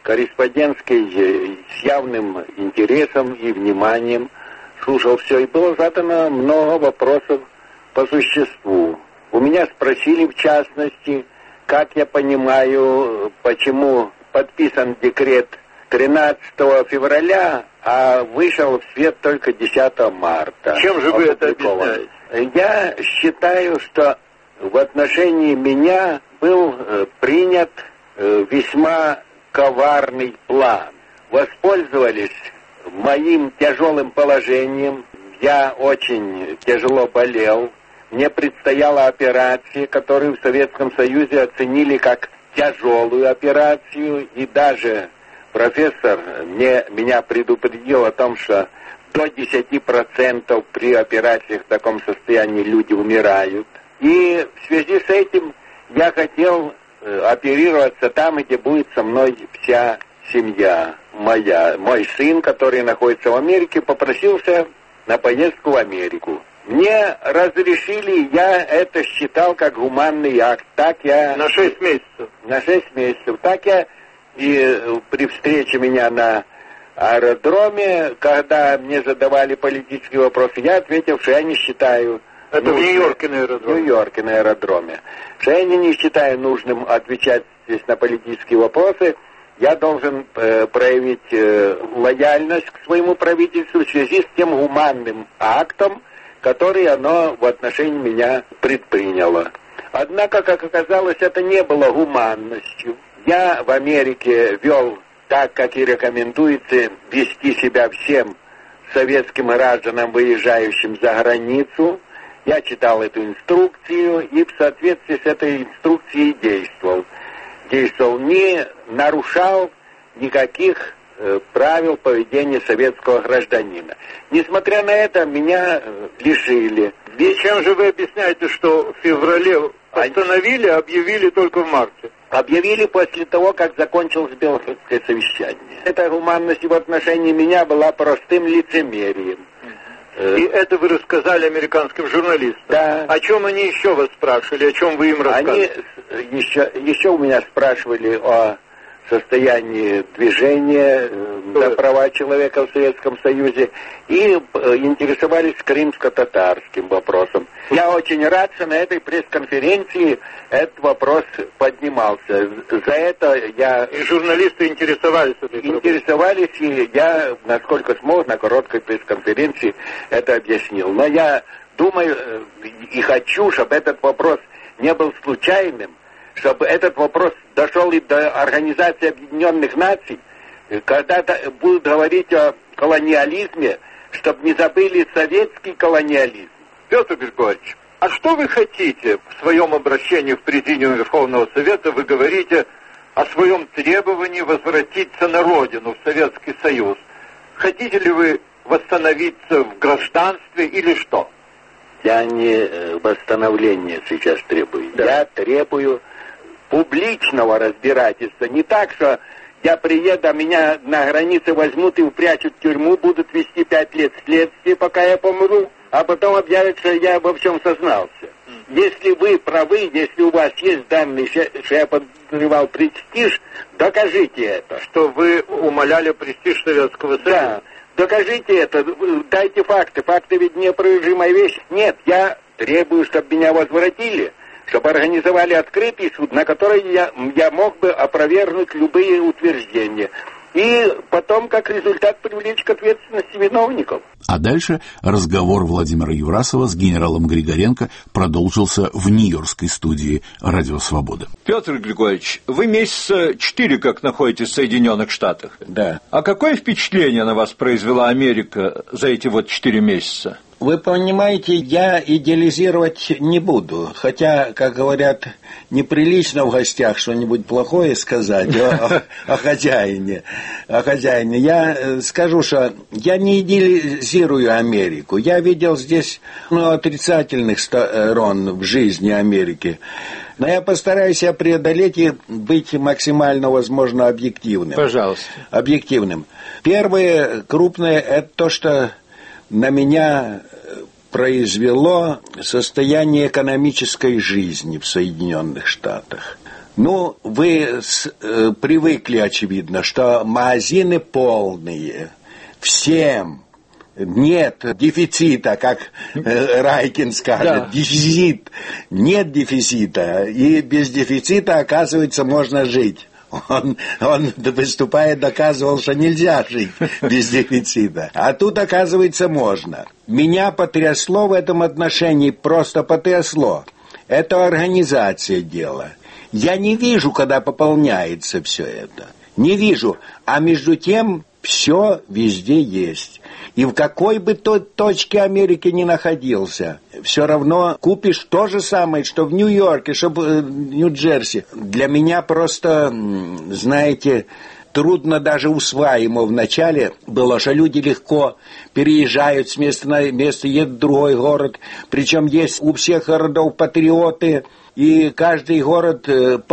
корреспондентский с явным интересом и вниманием слушал все. И было задано много вопросов по существу. У меня спросили, в частности, как я понимаю, почему подписан декрет 13 февраля, а вышел в свет только 10 марта. Чем же вы это объясняете? Я считаю, что в отношении меня был принят весьма коварный план. Воспользовались моим тяжелым положением. Я очень тяжело болел. Мне предстояла операция, которую в Советском Союзе оценили как тяжелую операцию. И даже профессор меня предупредил о том, что до 10% при операциях в таком состоянии люди умирают. И в связи с этим я хотел оперироваться там, где будет со мной вся семья моя. Мой сын, который находится в Америке, попросился на поездку в Америку. Мне разрешили, я это считал как гуманный акт. Так я... На 6 месяцев. На 6 месяцев. Так я и при встрече меня на аэродроме, когда мне задавали политические вопросы, я ответил, что я не считаю... Это в Нью-Йорке на аэродроме. В Нью-Йорке на аэродроме. Что я не считаю нужным отвечать здесь на политические вопросы. Я должен проявить лояльность к своему правительству в связи с тем гуманным актом, который оно в отношении меня предприняло. Однако, как оказалось, это не было гуманностью. Я в Америке вел так, как и рекомендуется вести себя всем советским гражданам, выезжающим за границу. Я читал эту инструкцию и в соответствии с этой инструкцией действовал. Не нарушал никаких правил поведения советского гражданина. Несмотря на это, меня лишили. И чем же вы объясняете, что в феврале постановили, а объявили только в марте? Объявили после того, как закончилось Белградское совещание. Эта гуманность в отношении меня была простым лицемерием. И это вы рассказали американским журналистам? Да. О чем они еще вас спрашивали, о чем вы им рассказывали? Они еще у меня спрашивали о состоянии движения за права человека в Советском Союзе и интересовались крымско-татарским вопросом. Я очень рад, что на этой пресс-конференции этот вопрос поднимался. За это я... И журналисты интересовались этой проблемой? Интересовались, и я, насколько смог, на короткой пресс-конференции это объяснил. Но я думаю и хочу, чтобы этот вопрос не был случайным, чтобы этот вопрос дошел и до Организации Объединенных Наций, когда будут говорить о колониализме, чтобы не забыли советский колониализм. Петр Григорьевич, а что вы хотите в своем обращении в Президиум Верховного Совета? Вы говорите о своем требовании возвратиться на родину, в Советский Союз. Хотите ли вы восстановиться в гражданстве или что? Я не восстановления сейчас требую. Да. Я требую публичного разбирательства. Не так, что я приеду, а меня на границе возьмут и упрячут в тюрьму, будут вести 5 лет следствия, пока я помру, а потом объявят, что я во всем сознался. Если вы правы, если у вас есть данные, что я подрывал престиж, докажите это. Что вы умаляли престиж Советского Союза? Да, докажите это, дайте факты. Факты ведь неопровержимая вещь. Нет, я требую, чтобы меня возвратили, чтобы организовали открытый суд, на который я мог бы опровергнуть любые утверждения. И потом, как результат, привлечь к ответственности виновников. А дальше разговор Владимира Юрасова с генералом Григоренко продолжился в нью-йоркской студии «Радио Свобода». Петр Григорьевич, вы месяца 4 как находитесь в Соединенных Штатах. Да. А какое впечатление на вас произвела Америка за эти 4 месяца? Вы понимаете, я идеализировать не буду, хотя, как говорят, неприлично в гостях что-нибудь плохое сказать о хозяине. Я скажу, что я не идеализирую Америку. Я видел здесь отрицательных сторон в жизни Америки. Но я постараюсь преодолеть и быть максимально, возможно, объективным. Пожалуйста. Объективным. Первое крупное – это то, что на меня произвело состояние экономической жизни в Соединенных Штатах. Вы привыкли, очевидно, что магазины полные, всем. Нет дефицита, как Райкин скажет, да. Дефицит. Нет дефицита, и без дефицита, оказывается, можно жить. Он, выступая, доказывал, что нельзя жить без дефицита. А тут, оказывается, можно. Меня потрясло в этом отношении, просто потрясло. Это организация дела. Я не вижу, когда пополняется все это. Не вижу. А между тем, все везде есть. И в какой бы точке Америки ни находился, все равно купишь то же самое, что в Нью-Йорке, что в Нью-Джерси. Для меня просто, знаете, трудно даже усваиваемо вначале было, что люди легко переезжают с места на место, едут в другой город. Причем есть у всех городов патриоты, и каждый город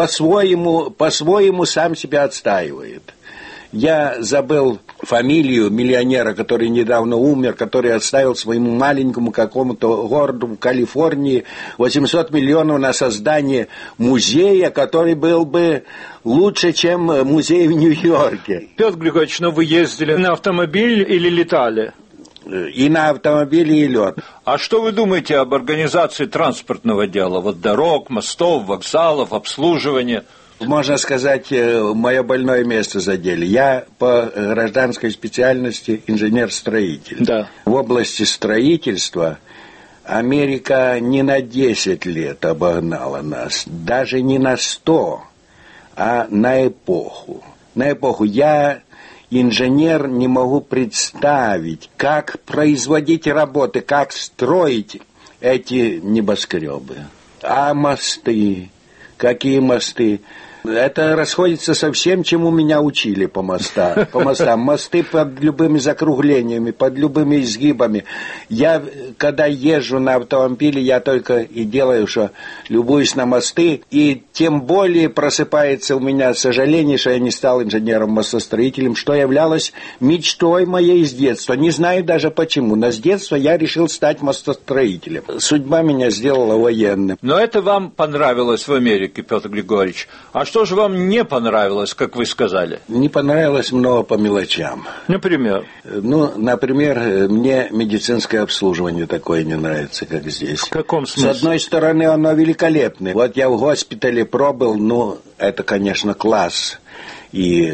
по-своему сам себя отстаивает. Я забыл фамилию миллионера, который недавно умер, который оставил своему маленькому какому-то городу в Калифорнии 800 миллионов на создание музея, который был бы лучше, чем музей в Нью-Йорке. Петр Григорьевич, но вы ездили на автомобиле или летали? И на автомобиле, и лед. А что вы думаете об организации транспортного дела? Вот дорог, мостов, вокзалов, обслуживания? Можно сказать, мое больное место задели. Я по гражданской специальности инженер-строитель. Да. В области строительства Америка не на 10 лет обогнала нас, даже не на 100, а на эпоху. На эпоху. Я, инженер, не могу представить, как производить работы, как строить эти небоскребы. А мосты? Какие мосты? Это расходится со всем, чему меня учили по мостам. Мосты под любыми закруглениями, под любыми изгибами. Я, когда езжу на автомобиле, я только и делаю, что любуюсь на мосты. И тем более просыпается у меня сожаление, что я не стал инженером-мостостроителем, что являлось мечтой моей с детства. Не знаю даже почему, но с детства я решил стать мостостроителем. Судьба меня сделала военным. Но это вам понравилось в Америке, Петр Григорьевич. А что же вам не понравилось, как вы сказали? Не понравилось много по мелочам. Например? Например, мне медицинское обслуживание такое не нравится, как здесь. В каком смысле? С одной стороны, оно великолепное. Вот я в госпитале пробыл, это, конечно, класс. И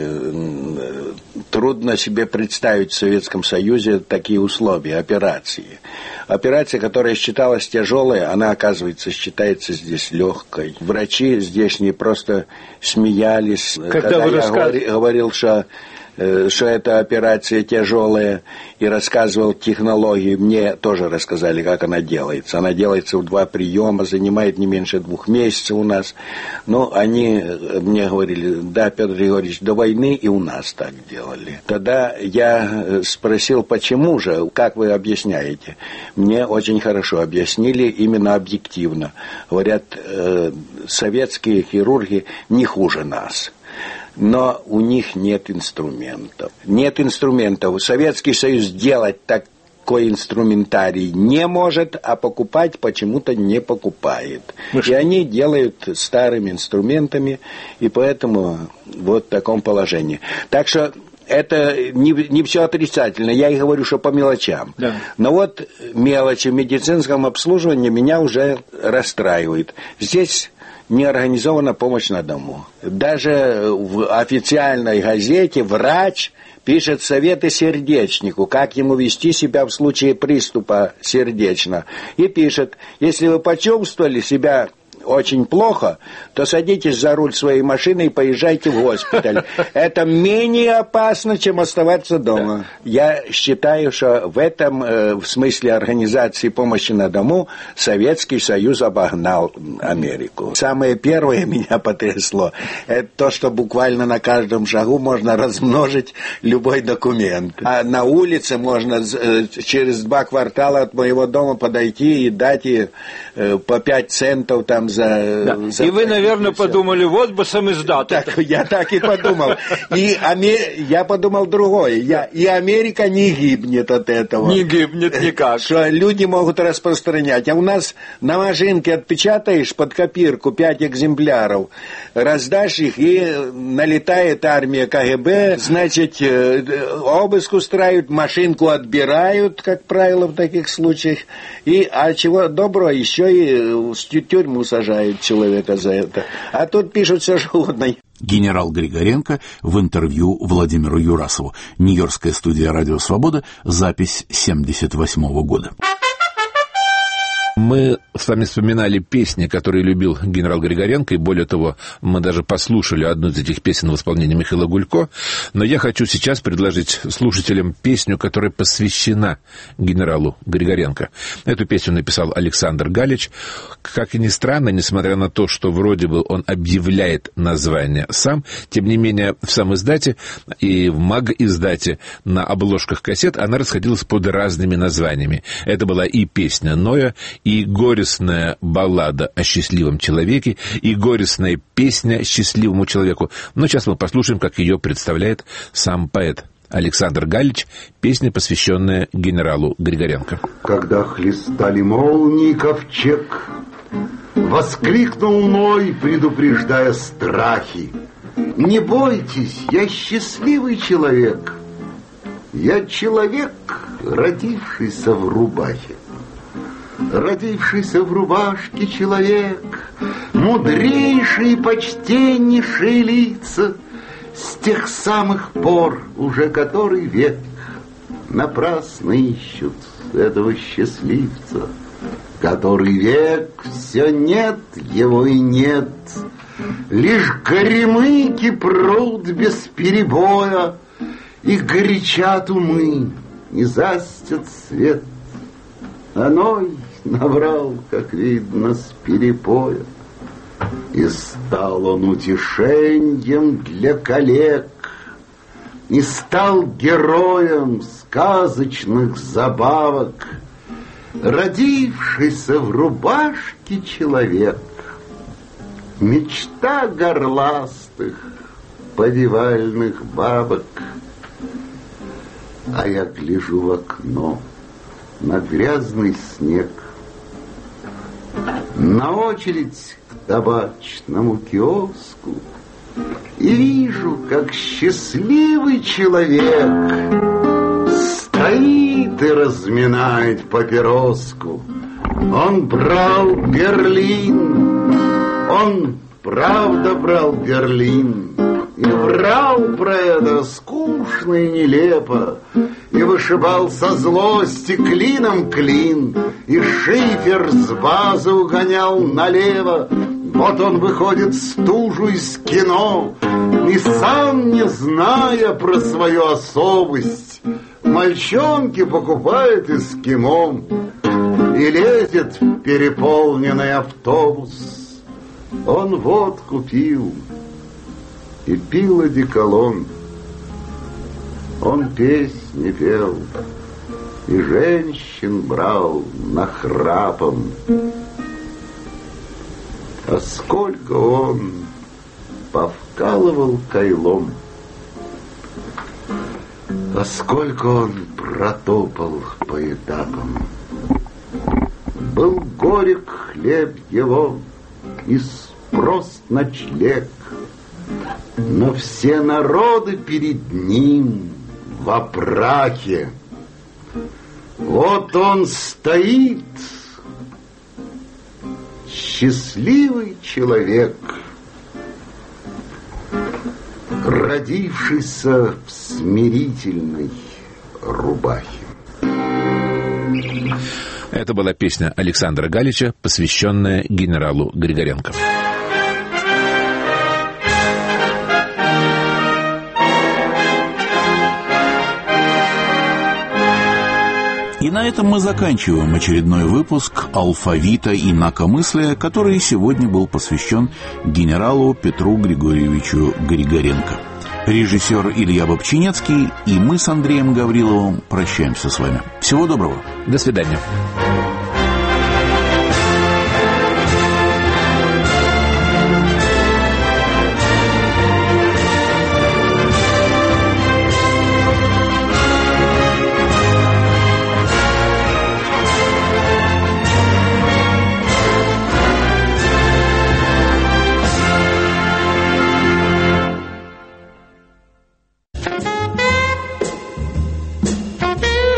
трудно себе представить в Советском Союзе такие условия операции. Операция, которая считалась тяжелой, она, оказывается, считается здесь легкой. Врачи здешние просто смеялись, когда я говорил, что эта операция тяжелая, и рассказывал технологии. Мне тоже рассказали, как она делается. Она делается в 2 приема, занимает не меньше 2 месяцев у нас. Но они мне говорили: да, Петр Григорьевич, до войны и у нас так делали. Тогда я спросил, почему же, как вы объясняете? Мне очень хорошо объяснили, именно объективно. Говорят, советские хирурги не хуже нас. Но у них нет инструментов. Нет инструментов. Советский Союз делать такой инструментарий не может, а покупать почему-то не покупает. И они делают старыми инструментами, и поэтому вот в таком положении. Так что это не все отрицательно. Я и говорю, что по мелочам. Да. Но вот мелочи в медицинском обслуживании меня уже расстраивают. Здесь не организована помощь на дому. Даже в официальной газете врач пишет советы сердечнику, как ему вести себя в случае приступа сердечного. И пишет: если вы почувствовали себя очень плохо, то садитесь за руль своей машины и поезжайте в госпиталь. Это менее опасно, чем оставаться дома. Я считаю, что в этом, в смысле организации помощи на дому, Советский Союз обогнал Америку. Самое первое меня потрясло, это то, что буквально на каждом шагу можно размножить любой документ. А на улице можно через 2 квартала от моего дома подойти и дать по 5 центов там за и вы, наверное, подумали, вот бы самиздат. Я так и подумал. И я подумал другое. И Америка не гибнет от этого. Не гибнет никак. Что люди могут распространять. А у нас на машинке отпечатаешь под копирку 5 экземпляров, раздашь их, и налетает армия КГБ, значит, обыск устраивают, машинку отбирают, как правило, в таких случаях. А чего доброго, еще и в тюрьму сажают человека за это. А тут пишут все что угодно. Генерал Григоренко в интервью Владимиру Юрасову. Нью-Йоркская студия «Радио Свобода», запись 1978 года. Мы с вами вспоминали песни, которые любил генерал Григоренко, и более того, мы даже послушали одну из этих песен в исполнении Михаила Гулько, но я хочу сейчас предложить слушателям песню, которая посвящена генералу Григоренко. Эту песню написал Александр Галич. Как и ни странно, несмотря на то, что вроде бы он объявляет название сам, тем не менее в самиздате и в маг-издате на обложках кассет она расходилась под разными названиями. Это была и песня Ноя, и горестная баллада о счастливом человеке, и горестная песня счастливому человеку. Но сейчас мы послушаем, как ее представляет сам поэт Александр Галич, песня, посвященная генералу Григоренко. Когда хлестали молнии ковчег, воскликнул Ной, предупреждая страхи: «Не бойтесь, я счастливый человек. Я человек, родившийся в рубахе. Родившийся в рубашке человек, мудрейший и почтеннейшие лица, с тех самых пор уже который век напрасно ищут этого счастливца. Который век все нет его и нет, лишь горемыки прут без перебоя, и горячат умы, и застят свет. Оной набрал, как видно, с перепоя, и стал он утешением для коллег, и стал героем сказочных забавок, родившийся в рубашке человек, мечта горластых повивальных бабок. А я гляжу в окно на грязный снег, на очередь к табачному киоску, и вижу, как счастливый человек стоит и разминает папироску. Он брал Берлин, он правда брал Берлин, и врал про это скучно и нелепо, и вышибал со злости клином клин, и шифер с базы угонял налево. Вот он выходит стужу из кино, и сам, не зная про свою особость, мальчонки покупает эскимо и лезет в переполненный автобус. Он водку пил и пил одеколон. Он песни пел и женщин брал нахрапом. А сколько он повкалывал кайлом, а сколько он протопал по этапам. Был горек хлеб его и спрос ночлег, но все народы перед ним во праке. Вот он стоит, счастливый человек, родившийся в смирительной рубахе. Это была песня Александра Галича, посвященная генералу Григоренко. И на этом мы заканчиваем очередной выпуск «Алфавита инакомыслия», который сегодня был посвящен генералу Петру Григорьевичу Григоренко. Режиссер Илья Бобчинецкий и мы с Андреем Гавриловым прощаемся с вами. Всего доброго. До свидания.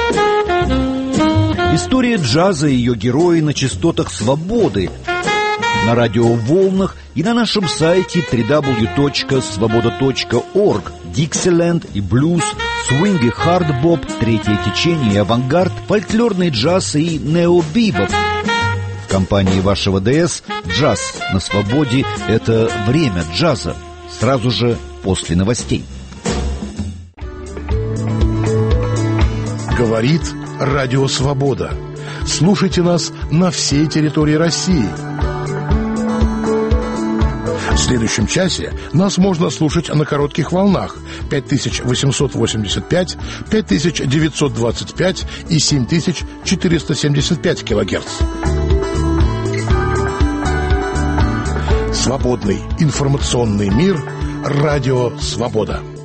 История джаза и ее герои на частотах свободы. на радиоволнах и на нашем сайте www.svoboda.org. Dixieland и блюз, свинг и хардбоп, третье течение и авангард, фольклорный джаз и нео-бибоп. В компании вашего ДС «Джаз на свободе» — это время джаза. Сразу же после новостей. Говорит Радио Свобода. Слушайте нас на всей территории России. В следующем часе нас можно слушать на коротких волнах 5885, 5925 и 7475 килогерц. Свободный информационный мир. Радио Свобода.